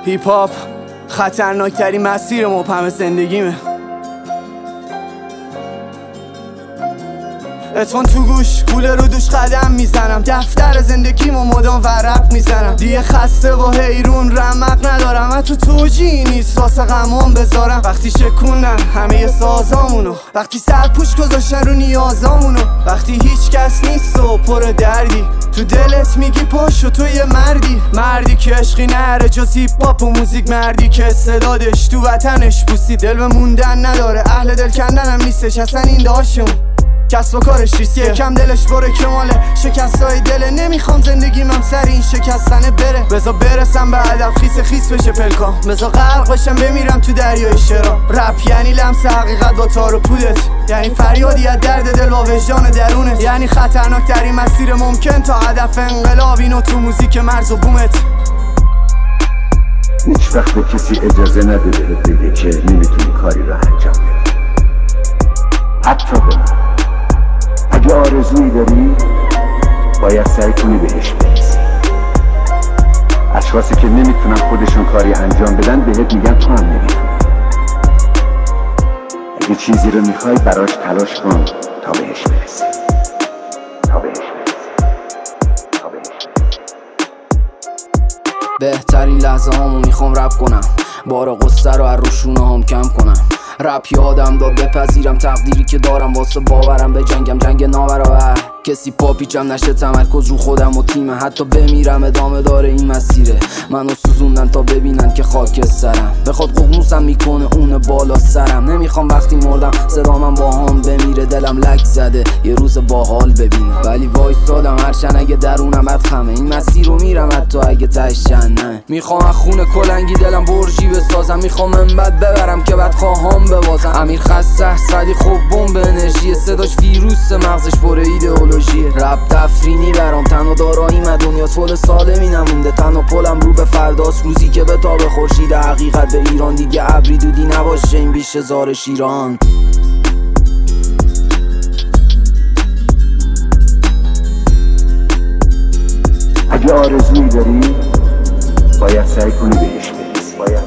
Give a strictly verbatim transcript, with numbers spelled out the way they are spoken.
هیپ هاپ خطرناکترین مسیر مبهم زندگیمه. اتفون تو گوش، کوله رو دوش قدم میزنم، دفتر زندگیمو مدام ورق میزنم. دیگه خسته و حیرون رمق ندارم، حتی توجیهی نیست واسه غمام بذارم. وقتی شکوندن همه سازامونو، وقتی سرپوش گذاشتن رو نیازامونو، وقتی هیچ کس نیست و پر دردی تو دلت میگی پاشو تو یه مردی. مردی که عشقی نره جز هیپ هاپ و موزیک، مردی که استعدادش تو وطنش پوسی، دل به موندن نداره، اهل دل کندن هم نیستش اصلا این داشون. کسب و کارش ریسکیه، کم دلش بره کماله، شکستای دله. نمیخوام زندگیم هم سر این شکستنه بره، بذار برسم به هدف، خیس خیس بشه پلکام، بذار غرق بشم بمیرم تو دریای شرا. رپ یعنی لمس حقیقت با تار و پودت، یعنی فریادی از درد دل با وجدان درونت، یعنی خطرناک ترین مسیر ممکن تا هدف انقلاب، اینو تو موزیک مرز و بومت. هیچ وقت به کسی اجازه نده بهت بگه که نمیتونی کاری رو انجام بدی، حتی به من. اگه آرزویی داری باید سعی کنی بهش برسی. اشخاصی که نمیتونن خودشون کاری انجام بدن بهت میگن تو هم نمیتونی. اگه چیزی رو میخوای براش تلاش کن تا بهش برسی، تا بهش برسی، تا بهش برسی. بهترین لحظه هامو میخوام رپ کنم، بار قصه رو از روشونه هم کم کنم. رپ یادم داد بپذیرم تقدیری که دارم، واسه باورم به جنگم جنگ نابرابر. کسی پاپیچم نشه، تمرکز رو خودم و تیمه، حتی بمیرم ادامه داره این مسیره. منو سوزوندن تا ببینن که خاک سرم، بخواد ققنوسم میکنه اون بالا سرم. نمیخوام وقتی مردم صدا من با هم بمیره، دلم لک زده یه روز باحال ببینم، ولی وایسادم هرچند اگه درونم ادخمه. این مسیر رو میرم حتی اگه تهش جنه. میخوام از خونه کلنگی دلم برجی بسازم، میخوام انبد ببرم که بعد خواهم ببازم. امیر خسته سعدی خوب بمب انرژی، صداش ویروس مغزش پر ایدئولوژی. رپ تفرینی برام تنها داراییم، دنیا طول سالمی نمونده، تنها پلم رو به فرداست، روزی که به تاب خورشید حقیقت به ایران. دیگه ابری دودی نباشه این بیش هزار شیران. اگه آرزویی داری باید سعی کنی بهش برسی.